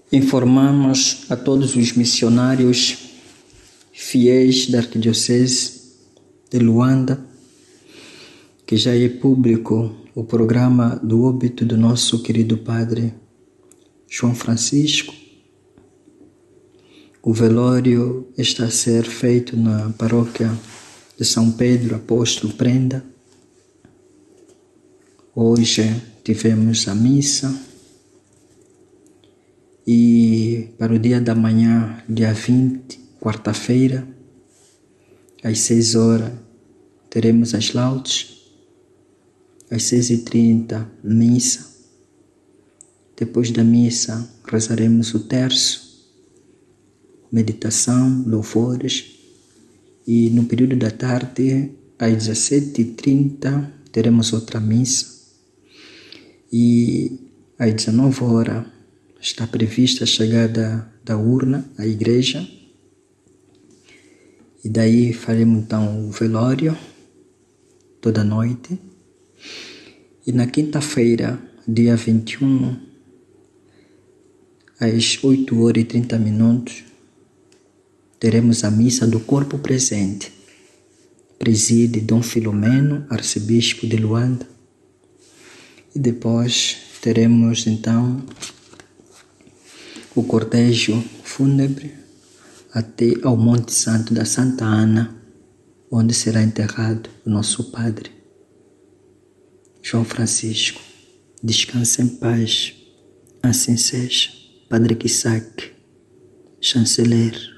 Informamos a todos os missionários fiéis da Arquidiocese de Luanda que já é público o programa do óbito do nosso querido Padre João Francisco. O velório está a ser feito na paróquia de São Pedro Apóstolo Prenda. Hoje tivemos a missa e para o dia da manhã, dia 20, quarta-feira, às 6 horas, teremos as laudes. Às 6h30, missa. Depois da missa, rezaremos o terço, meditação, louvores. E no período da tarde, às 17h30, teremos outra missa. E às 19 horas, está prevista a chegada da urna à igreja. E daí faremos então o velório, toda noite. E na quinta-feira, dia 21, às 8h30, teremos a missa do corpo presente. Preside Dom Filomeno, arcebispo de Luanda. E depois teremos então o cortejo fúnebre até ao Monte Santo da Santa Ana, onde será enterrado o nosso Padre João Francisco. Descanse em paz. Assim seja. Padre Kissak, chanceler.